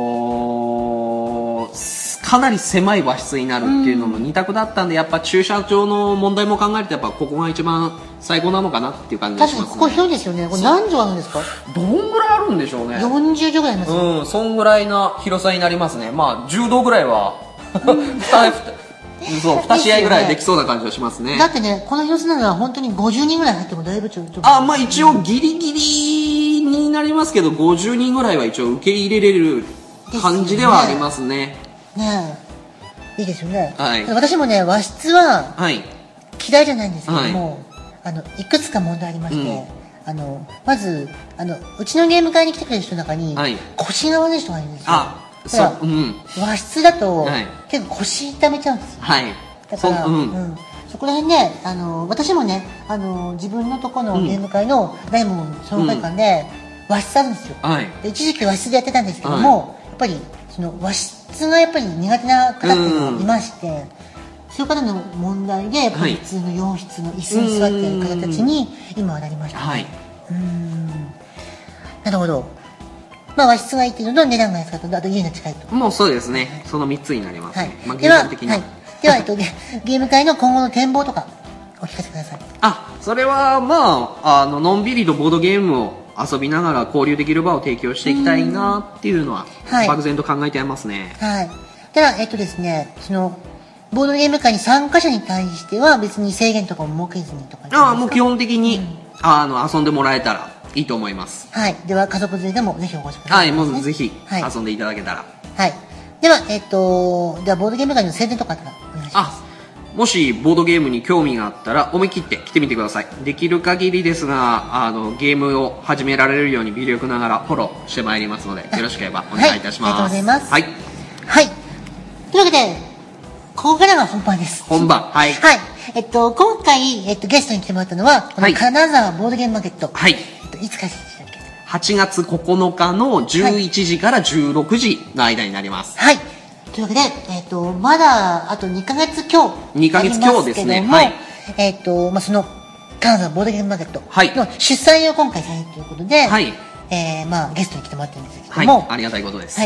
のー、かなり狭い和室になるっていうのもに択だったんで、やっぱ駐車場の問題も考えるとやっぱここが一番最高なのかなっていう感じがしますね。 確かにここ広いですよね。これ何畳あるんですか？ どんぐらいあるんでしょうね。 よんじゅう畳ぐらいありますね。 うん、そんぐらいな広さになりますね。まあじゅうどぐらいはそうに試合ぐらいできそうな感じはしますね。 だってねこの広さなら本当にごじゅうにんぐらい入ってもだいぶちょっとあまあ一応ギリギリになりますけどごじゅうにんぐらいは一応受け入れれる感じではありますね。 ねえいいですよね、 はい、 私もね和室は嫌いじゃないんですけども、はい、あのいくつか問題ありまして、うんあのまずあのうちのゲーム会に来てくれる人の中に、はい、腰が悪い人がいるんですよ。 あそう、うん、 和室だと、はい、結構腰痛めちゃうんですよ、 はい、 だから そ,、うんうん、そこら辺ねあの私もねあの自分のところのゲーム会の大門総会館で、うん、和室あるんですよ、はい、で一時期和室でやってたんですけども、はい、やっぱりその和室がやっぱり苦手な方っていうのがいまして、うん、そういう方の問題でやっぱり普通の洋室の椅子に座っている方たちに今はなりました、ね、はい、うーんなるほど。まあ和室がいいっていうのと値段が安かったとあと家が近いともうそうですね、はい、そのみっつになります、ねはいまあ、 では、はい、では、えっと、ゲーム会の今後の展望とかお聞かせください。 あそれはまああののんびりとボードゲームを遊びながら交流できる場を提供していきたいなっていうのは、はい、漠然と考えていますね。 はい。ではえっとですねそのボードゲーム会に参加者に対しては別に制限とかも設けずにとかああもう基本的に、うん、あの遊んでもらえたらいいと思います。 はい。では家族連れでもぜひお越しください、 ね。はい、もうぜひ遊んでいただけたら。 はい。ではえっとではボードゲーム会の宣伝とかあったらお願いします。 あ、もしボードゲームに興味があったら思い切って来てみてください。できる限りですがあのゲームを始められるように微力ながらフォローしてまいりますのでよろしければお願いいたします。 はい、ありがとうございます。 はい。 はい。というわけでここからが本番です。 本番。はい。 はい。えっと今回えっとゲストに来てもらったのはこの金沢ボードゲームマーケット。はい。いつかはちがつここのかのじゅういちじからじゅうろくじの間になります。 はい。というわけで、えっと、まだあとにかげつきょうにかげつきょうですね。はい。 えっと、まあ、その、金沢ボードゲームマーケットの主催を今回されるということで、はい。えー、まあ、ゲストに来てもらってるんですけども、 はい。ありがたいことです。 はい。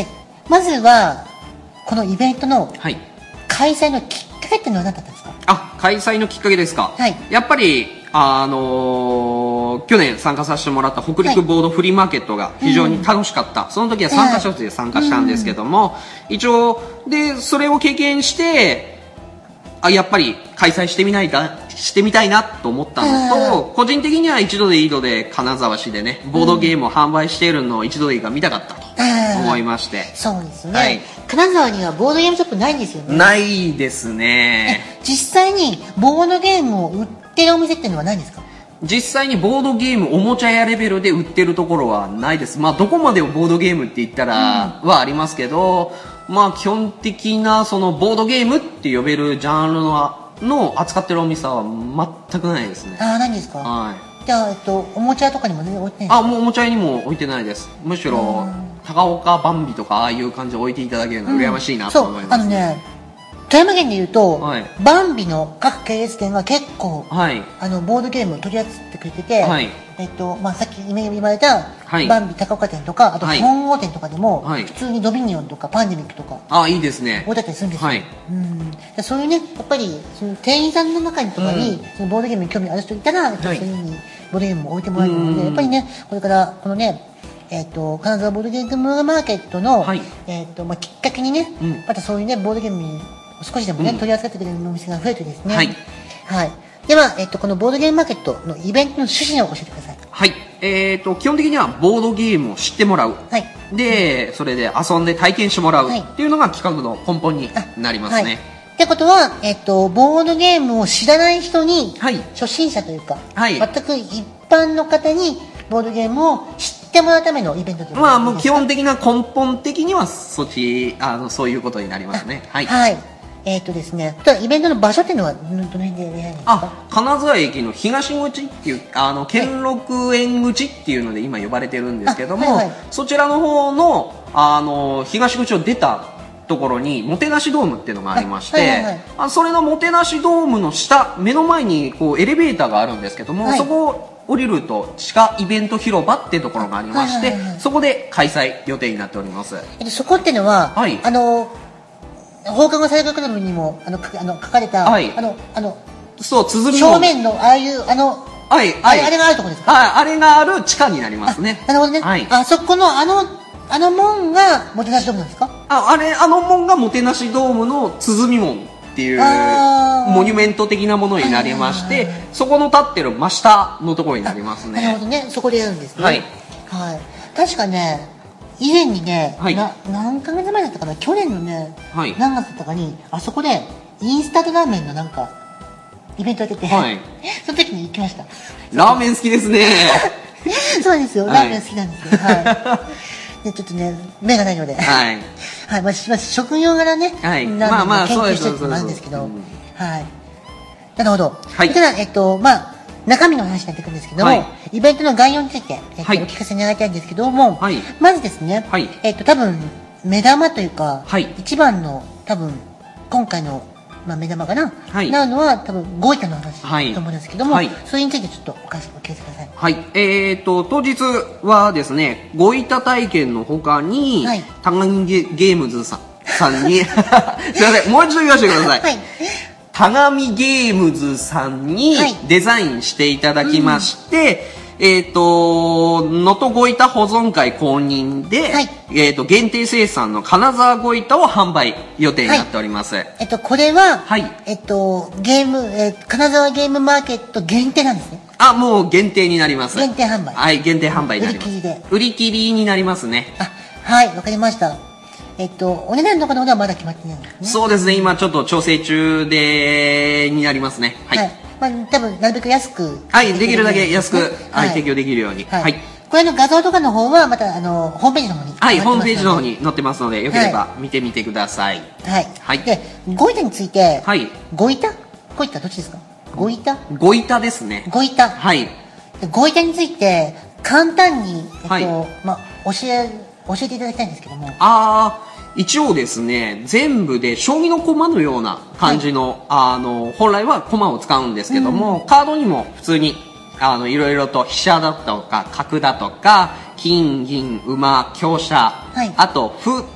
まずはこのイベントのはい。 開催のきっかけっていうのは何だったんですか？ あ、開催のきっかけですか。 はい。 やっぱり、あのー去年参加させてもらった北陸ボードフリーマーケットが非常に楽しかった。うん、その時は参加者として参加したんですけども、うん、一応、で、それを経験して、あ、やっぱり開催してみないか、してみたいなと思ったのと、個人的には一度でいいので、金沢市でね、ボードゲームを販売しているのを一度でいいか見たかったと思いまして。 そうですね、 はい。 金沢にはボードゲームショップないんですよね。 ないですね。 実際にボードゲームを売ってるお店っていうのはないんですか？ 実際にボードゲームおもちゃ屋レベルで売ってるところはないです。まあどこまでをボードゲームって言ったらはありますけど、うん、まあ基本的なそのボードゲームって呼べるジャンルのの扱ってるお店は全くないですね。 ああ、ないんですか？はい。じゃあ、えっと、おもちゃとかにも全然置いてないんですか？ あ、もうおもちゃ屋にも置いてないです。むしろ高岡バンビとかああいう感じで置いていただけるのは羨ましいなと思います、 うん、そう、あのね、富山県でいうと、 はい、 バンビの各系列店が結構、 はい、 あのボードゲームを取り扱ってくれてて、はい、えっとまあ、さっき今言われた、はい、バンビ高岡店とか、あと本郷店とかでも、はい、普通にドミニオンとかパンデミックとか、 あ、いいですね、 置いてあったりするんですよ、 はい、 うん、そういうね、やっぱりその店員さんの中にとかに、うん、そのボードゲームに興味ある人いたら、はい、そういうふうにボードゲームを置いてもらえるので、やっぱりね、これからこのね、えー、と金沢ボードゲームマーケットの、はい、えーとまあ、きっかけにね、うん、またそういうねボードゲームに少しでもね、うん、取り扱ってくれるお店が増えてですね、はい、はい、では、えー、とこのボードゲームマーケットのイベントの趣旨を教えてください。 はい、えー、と基本的にはボードゲームを知ってもらう、はい、でそれで遊んで体験してもらう、はい、っていうのが企画の根本になりますね。はい、 ってことは、えー、とボードゲームを知らない人に、はい、初心者というか、はい、全く一般の方にボードゲームを知ってもらうためのイベントということですか？ まあもう基本的な根本的にはそっちあのそういうことになりますね。はい、 はい、えっ、ー、とですね、イベントの場所っていうのはどの辺でやるんですか？ あ、金沢駅の東口っていうあの兼六園口っていうので今呼ばれてるんですけども、はいはい、そちらの方のあの東口を出たところにもてなしドームっていうのがありまして、はいはいはい、あそれのもてなしドームの下目の前にこうエレベーターがあるんですけども、はい、そこを降りると地下イベント広場っていうところがありまして、はいはいはいはい、そこで開催予定になっております。 えっと、そこっていうのは、はい、あの放課後再学部にもあのあの書かれた、はい、あのあのそう鼓正面のああいうあの、はいはい、あれがあるところですか？ はい、あれがある地下になりますね。 なるほどね。はい、あそこのあのあの門がもてなしドームなんですか？ あ、あれあの門がもてなしドームの鼓門っていうモニュメント的なものになりまして、そこの立ってる真下のところになりますね。 なるほどね、そこでやるんですね。はい、はい、確かね以前にね、はい、な何ヶ月前だったかな、去年のね、はい、何月だったかにあそこでインスタントラーメンのなんかイベントやってて、はい、その時に行きました。 ラーメン好きですね。 そうなんですよ、ラーメン好きなんですよ。はい、でちょっとね目がないので、はい、はい、まあ、職業柄ね、はい、まあまあ研究してるってのもあるんですけど、はい、なるほど。はい、ただえっとまあ中身の話になってくるんですけども、はい、イベントの概要について、えっとはい、お聞かせ願いたいんですけども、はい、まずですね、はい、えっと多分目玉というか、はい、一番の多分今回のまあ目玉かな、はい、なるのは多分ゴイタの話だと思うんですけども、はい、それについてちょっとお聞かせください。 はい、えーと当日はですね、ゴイタ体験の他に、はい、タガミゲームズさんさんにすいません、もう一度言わせてください。はい、タガミゲームズさんにデザインしていただきまして、はい、うん、えっ、ー、と能登ゴイタ保存会公認で、はい、えっ、ー、と限定生産の金沢ゴイタを販売予定になっております。はい、 えっとこれは、はい、えっとゲーム、えー、金沢ゲームマーケット限定なんですね。 あ、もう限定になります。 限定販売。 はい、限定販売になります。売り切りで。売り切りになりますね。 あ、はい、わかりました。えっと、お値段のところはまだ決まってないんですね。 そうですね、今ちょっと調整中でになりますね。はい、はい、 まあ、多分なるべく安く、 はい、できるだけ安く、はい、提供できるように。はい、はい、 これの画像とかの方はまたあのホームページの方に、 はい、ホームページの方に載ってますので、よければ見てみてください。 はい、はい、でゴイタについて、はい、ゴイタゴイタどっちですか？ゴイタゴイタですね。 ゴイタ、 はい、 ゴイタについて簡単に、えっと、はい、まあ、教え教えていただきたいんですけども。 ああ、一応ですね、全部で将棋の駒のような感じの、はい、あの本来は駒を使うんですけども、うん、カードにも普通にあのいろいろと飛車だとか角だとか金銀馬香車、はい、あと歩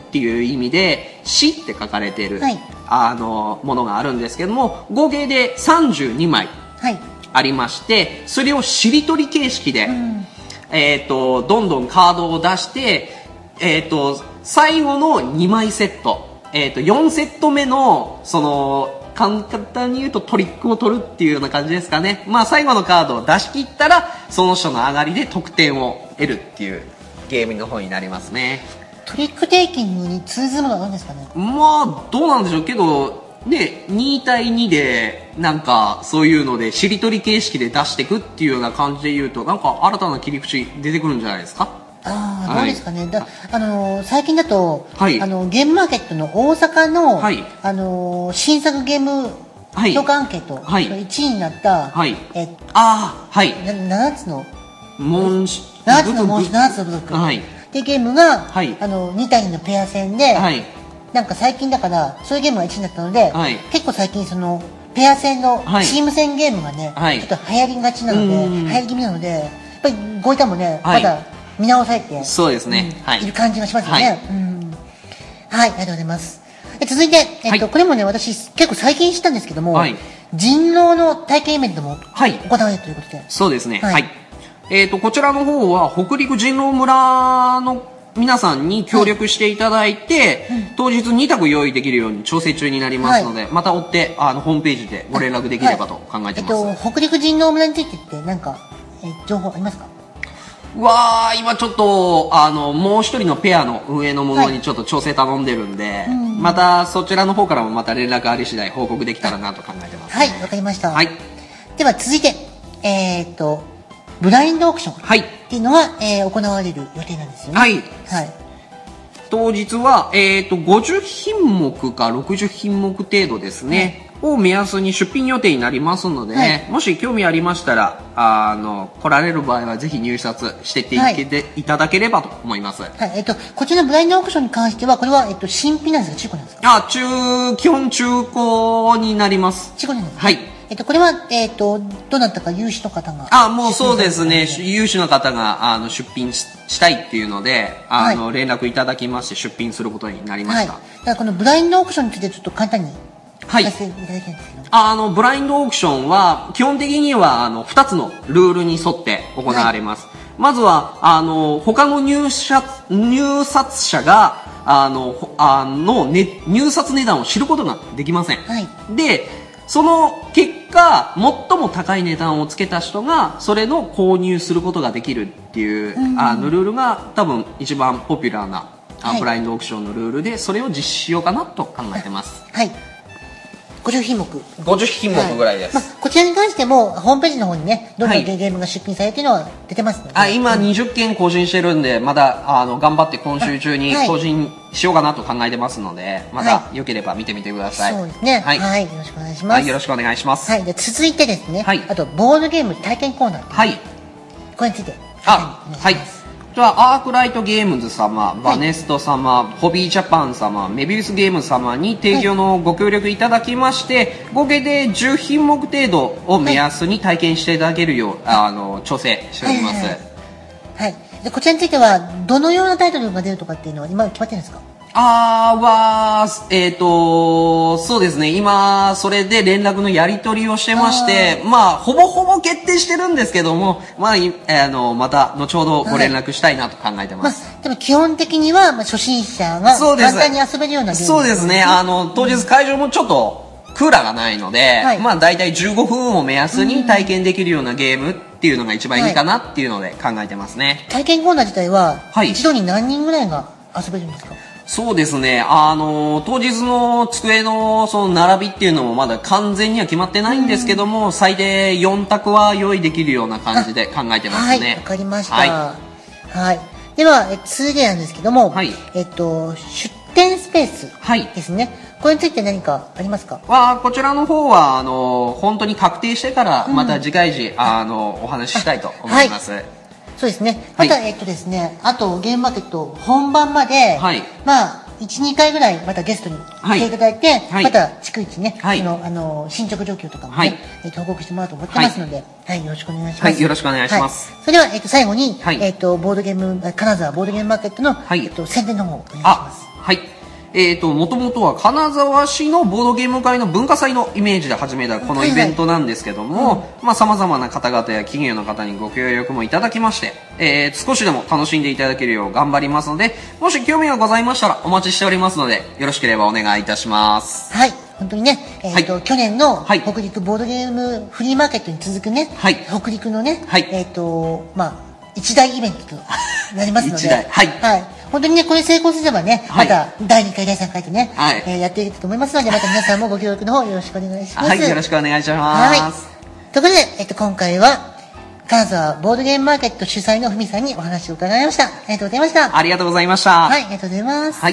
っていう意味で死って書かれている、 はい、 あのものがあるんですけども、合計でさんじゅうにまいありまして、はい、それをしりとり形式で、うん、えー、とどんどんカードを出して、えー、と最後のにまいセット、えー、とよんセット目のその簡単に言うとトリックを取るっていうような感じですかね。まあ最後のカードを出し切ったらその人の上がりで得点を得るっていうゲームの方になりますね。 トリックテイキングに通ずるものがあるんですかね。 まあどうなんでしょうけどね、にたいにでなんかそういうのでしりとり形式で出していくっていうような感じで言うと、なんか新たな切り口出てくるんじゃないですか。 ああ、どうですかね。だあのー、最近だと、 はい、 あのゲームマーケットの大阪の、 はい、 あのー、新作ゲーム評価アンケート、はい、いちいになった、 はい、 えああ、はい、 ななつのモンななつのモンななつの部族、はい、ってゲームが、はい、あのにたいにのペア戦で、はい、なんか最近だからそういうゲームがいちいになったので、はい、結構最近そのペア戦のチーム戦ゲームがね、はい、ちょっと流行りがちなので、流行り気味なので、やっぱりゴイタもね、はい、まだ見直されて、 そうですね、 うん、はい、いる感じがしますよね。はい、うん、はい、ありがとうございます。続いて、えっと、はい、これもね、私結構最近知ったんですけども、はい、人狼の体験イベントも行われるということで、はい、 そうですね、はい、はい、えっとこちらの方は北陸人狼村の皆さんに協力していただいて、はい、うん、当日に択用意できるように調整中になりますので、はい、また追ってあのホームページでご連絡できればと考えてます。 はい、えっと、北陸人狼村についてって何か、え情報ありますか？ わー、今ちょっとあのもう一人のペアの運営のものにちょっと調整頼んでるんで、はい、うん、またそちらの方からもまた連絡あり次第報告できたらなと考えてます、 ね。はい、わかりました。 はい、 では続いて、えー、っとブラインドオークションっていうのが、はい、えー、行われる予定なんですよね。 はい、 はい、 当日は、えー、とごじゅうひんもくかろくじゅうひんもく程度ですね、はい、を目安に出品予定になりますので、ね、はい、もし興味ありましたらあの来られる場合はぜひ入札していってい,、はい、いただければと思います。はい、 えー、とこちらのブラインドオークションに関してはこれは、えー、と新品なんですか中古なんですか？ あ、中基本中古になります。 中古なんですか？ はい、 えっと、これは、えっと、どなたか有志の方が。 あ、もうそうですね。有志の方が、あの、出品 し, したいっていうので、あの、はい、連絡いただきまして出品することになりました。はい、 だからこのブラインドオークションについてちょっと簡単に。はい。聞かせていただきたいんですけど。 あの、ブラインドオークションは、基本的には、あの、二つのルールに沿って行われます。はい、まずは、あの、他の入札、入札者が、あの、あの、ね、入札値段を知ることができません。はい。で、その結果最も高い値段をつけた人がそれの購入することができるっていう、うん、あのルールが多分一番ポピュラーな、はい、ブラインドオークションのルールでそれを実施しようかなと考えてます。 はい、ごじゅうひんもくごじゅうひんもくぐらいです、 はい、まあ、こちらに関してもホームページの方にねどんなゲームが出品されているのは出てますので、 はい、あ今にじゅっけん更新してるんでまだあの頑張って今週中に更新しようかなと考えてますので、またよければ見てみてください。 そうですね、はい、はい、よろしくお願いします。 はい、よろしくお願いします。 はい、で続いてですね、はい、あとボードゲーム体験コーナー、 はい、 これについてあ、はい、じゃあアークライトゲームズ様、バネスト様、はい、ホビージャパン様、メビウスゲームズ様に提供のご協力いただきまして、はい、合計でじゅうひんもく程度を目安に体験していただけるよう、はい、あの調整しております。はい、はいはい、でこちらについてはどのようなタイトルが出るとかっていうのは今決まってるんですか？ あーはえっ、ー、とそうですね、今それで連絡のやり取りをしてまして、まあほぼほぼ決定してるんですけども、まあ、あのまた後ほどご連絡したいなと考えてます。 はい、まあ、でも基本的には、まあ、初心者が簡単に遊べるようなゲームですね。 そうですね、あの当日会場もちょっとクーラーがないので、はい、まあ大体じゅうごふんを目安に体験できるようなゲームっていうのが一番いいかなっていうので考えてますね。 はい、体験コーナー自体は、はい、一度に何人ぐらいが遊べるんですか？ そうですね、あの当日の机のその並びっていうのもまだ完全には決まってないんですけども、最低よん択は用意できるような感じで考えてますね。 はい、わかりました。はい、はい、ではえ続いてなんですけども、はい、えっと出店スペースですね。はい、これについて何かありますか？ はこちらの方はあの本当に確定してからまた次回時、うん、あのお話ししたいと思います。はい、 そうですね。また、はい、えっとですね、あとゲームマーケット本番まで、はい、まあいち、にかいぐらいまたゲストに来ていただいて、はい、また逐一ね、はい、そのあの進捗状況とかもね、はい、えっと報告してもらおうと思ってますので、はい、はい、よろしくお願いします。 はい、よろしくお願いします。 はい、それではえっと最後に、はい、えっとボードゲーム金沢ボードゲームマーケットの、はい、えっと宣伝の方をお願いします。 はい。えーと、もともとは金沢市のボードゲーム会の文化祭のイメージで始めたこのイベントなんですけども、はいはい、うん、まあ様々な方々や企業の方にご協力もいただきまして、えー、少しでも楽しんでいただけるよう頑張りますので、もし興味がございましたらお待ちしておりますので、よろしければお願いいたします。 はい。本当にね、えーと、はい、去年のはい北陸ボードゲームフリーマーケットに続くね、 はい、 北陸のね、 はい、 えーと、まあ、一大イベントとなりますので、 一大、はい。 はい。本当にね、これ成功すればね、 はい、 まただいにかい、だいさんかいとね、 はい、 えー、やっていくと思いますので、また皆さんもご協力の方よろしくお願いします。 はい、よろしくお願いします。 はい。ということで、えっと、今回は、金沢ボードゲームマーケット主催のふみさんにお話を伺いました。ありがとうございました。 ありがとうございました。 はい、ありがとうございます。 はい。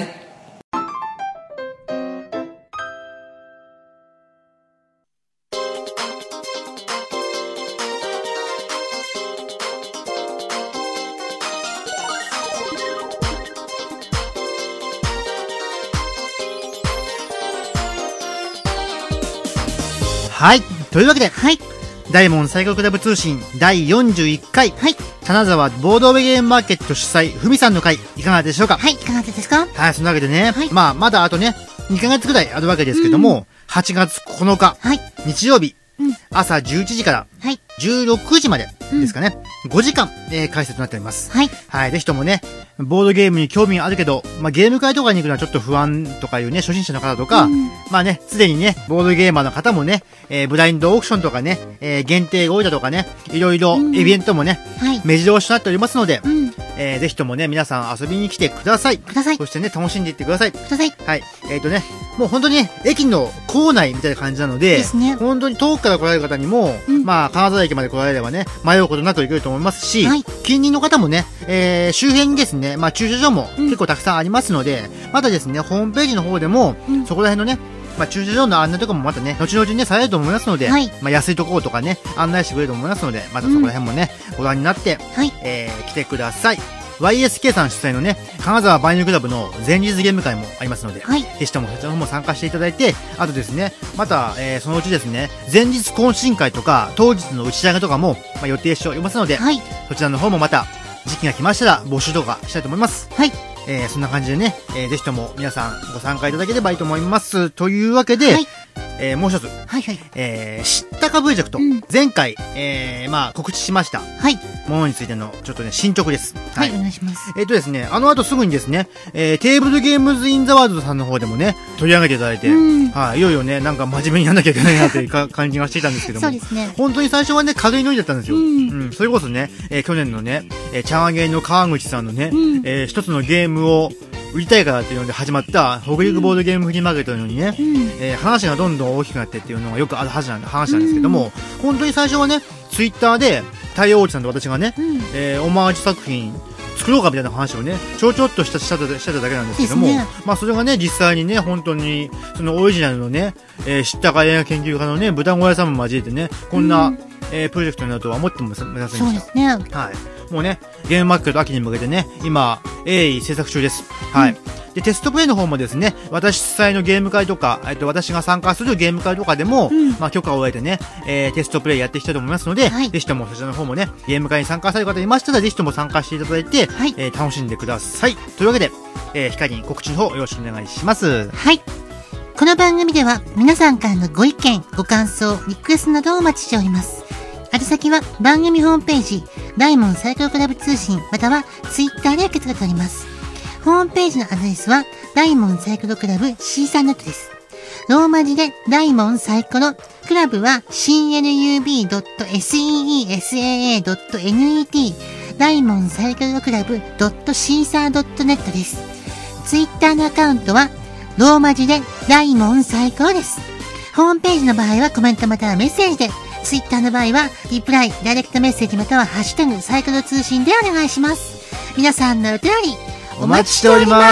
はい。というわけで、 はい。 大門サイコロクラブ通信だいよんじゅういっかい、 はい。 金沢ボードゲームマーケット主催、ふみさんの会、いかがでしょうか？ はい、いかがですか？ はい、そのわけでね、 はい、 まあ、まだあとね、にかげつくらいあるわけですけども、はちがつここのか、 はい、 日曜日、 うん、 朝じゅういちじから、 はい、 じゅうろくじまでですかね、うん、ごじかん、えー、開催となっております。 はい。 はい、ぜひともね、ボードゲームに興味があるけど、まあ、ゲーム会とかに行くのはちょっと不安とかいうね、初心者の方とか、うん、まあね、すでにね、ボードゲーマーの方もね、えー、ブラインドオークションとかね、えー、限定ゴールドとかね、いろいろイベントもね、うん、はい、目白押しとなっておりますので、うん、えー、ぜひともね、皆さん遊びに来てください。 ください。 そしてね、楽しんでいってください。 ください。 はい。えっとね、もう本当にね、駅の構内みたいな感じなので、 ですね、 本当に遠くから来られる方にも、うん、まあ、金沢駅まで来られればね、迷うことなく行けると思いますし、はい、近隣の方もね、えー、周辺にですね、まあ、駐車場も結構たくさんありますので、うん、またですね、ホームページの方でも、うん、そこら辺のね、まあ、駐車場の案内とかもまたね、後々ね、されると思いますので、はい、まあ、安いところとかね、案内してくれると思いますので、またそこら辺もね、うん、ご覧になって、はい、えー、来てください。ワイエスケー さん主催のね、金沢バイニュークラブの前日ゲーム会もありますので、はい、ぜひともそちらの方も参加していただいて、あとですね、また、えー、そのうちですね、前日懇親会とか、当日の打ち上げとかも、まあ、予定しておりますので、はい、そちらの方もまた、時期が来ましたら募集とかしたいと思います。はい。えー、そんな感じでね、えー、ぜひとも皆さんご参加いただければいいと思います。というわけで、はい、えー、もう一つ、はいはい、えー、知ったかプロジェクト、うん、前回、えー、まあ告知しました、はい、ものについてのちょっとね進捗です。 はい、はい、お願いします。 えっとですね、あの後すぐにですね、えー、テーブルゲームズインザワールドさんの方でもね取り上げていただいて、うん、はい、いよいよねなんか真面目にやんなきゃいけないなというか感じがしていたんですけども、 そうですね。 本当に最初はね軽いノリだったんですよ。うん、うん、それこそね、えー、去年のね、えー、チャワゲーの川口さんのね、うん、えー、一つのゲームを売りたいからっていうので始まった北陸ボードゲームフリーマーケットのようにね、うん、えー、話がどんどん大きくなってっていうのがよくある話なん話なんですけども、うん、本当に最初はねツイッターで太陽王子さんと私がね、うん、えー、オマージュ作品作ろうかみたいな話をねちょちょっとしたしたしてただけなんですけども、ね、まあそれがね実際にね本当にそのオリジナルのね、えー、知ったか映画研究家のね豚小屋さんも交えてねこんな、うん、えー、プロジェクトになるとは思っても目指せました。 そうですね。はい。 もうねゲームマーケット秋に向けてね今鋭意制作中です。はい。うん、でテストプレイの方もですね私主催のゲーム会とか、えっと、私が参加するゲーム会とかでも、うん、まあ、許可を得てね、えー、テストプレイやっていきたいと思いますので、はい、ぜひともそちらの方もねゲーム会に参加される方いましたらぜひとも参加していただいて、はい、えー、楽しんでください。というわけで、えー、ヒカリン告知の方よろしくお願いします。 はい。この番組では皆さんからのご意見ご感想リクエストなどをお待ちしております。宛先は番組ホームページ大門サイクロクラブ通信またはツイッターで受け付けております。ホームページのアドレスは大門サイクロクラブ シーサーネット です。ローマ字で大門サイコロクラブは シーエヌユービードットセーサードットネット 大門サイクロクラブ ドットシーサードットネット です。ツイッターのアカウントはローマ字で大門サイコロです。ホームページの場合はコメントまたはメッセージで、ツイッターの場合はリプライ、ダイレクトメッセージまたはハッシュタグサイコロ通信でお願いします。皆さんのお便りお待ちしております。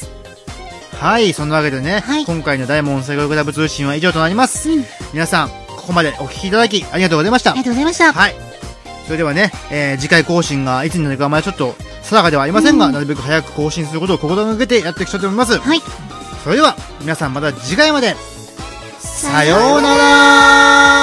はい、そんなわけでね、はい、今回の大門サイコロクラブ通信は以上となります。うん、皆さんここまでお聞きいただきありがとうございました。 ありがとうございました。 はい。それではね、えー、次回更新がいつになるかまだちょっと定かではありませんが、うん、なるべく早く更新することを心がけてやっていきたいと思います。はい。それでは皆さんまた次回まで。さようなら。